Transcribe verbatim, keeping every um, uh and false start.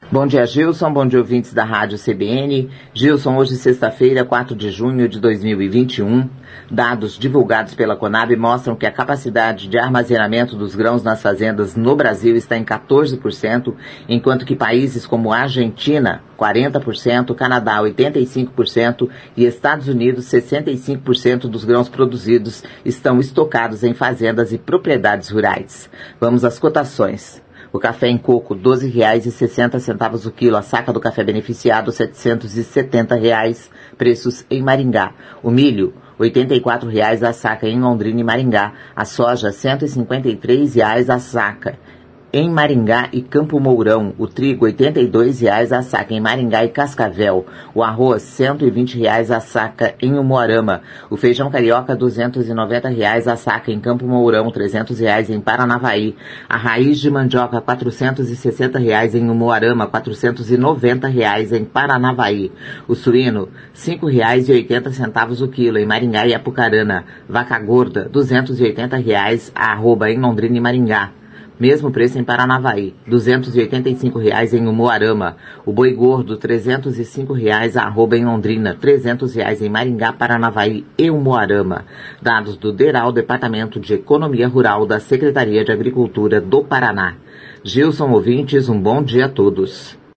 Bom dia, Gilson. Bom dia, ouvintes da Rádio C B N. Gilson, hoje sexta-feira, quatro de junho de dois mil e vinte e um, dados divulgados pela Conab mostram que a capacidade de armazenamento dos grãos nas fazendas no Brasil está em quatorze por cento, enquanto que países como a Argentina, quarenta por cento, Canadá, oitenta e cinco por cento e Estados Unidos, sessenta e cinco por cento dos grãos produzidos estão estocados em fazendas e propriedades rurais. Vamos às cotações. O café em coco, doze reais e sessenta centavos o quilo. A saca do café beneficiado, setecentos e setenta reais. Preços em Maringá. O milho, oitenta e quatro reais a saca em Londrina e Maringá. A soja, cento e cinquenta e três reais a saca em Maringá e Campo Mourão. O trigo, oitenta e dois reais a saca em Maringá e Cascavel. O arroz, cento e vinte reais a saca em Umuarama. O feijão carioca, duzentos e noventa reais a saca em Campo Mourão, trezentos reais em Paranavaí. A raiz de mandioca, quatrocentos e sessenta reais em Umuarama, quatrocentos e noventa reais em Paranavaí. O suíno, cinco reais e oitenta centavos o quilo em Maringá e Apucarana. Vaca gorda, duzentos e oitenta reais a arroba em Londrina e Maringá. Mesmo preço em Paranavaí, duzentos e oitenta e cinco reais em Umuarama. O boi gordo, trezentos e cinco reais a arroba em Londrina, trezentos reais em Maringá, Paranavaí e Umuarama. Dados do DERAL, Departamento de Economia Rural da Secretaria de Agricultura do Paraná. Gilson, ouvintes, um bom dia a todos.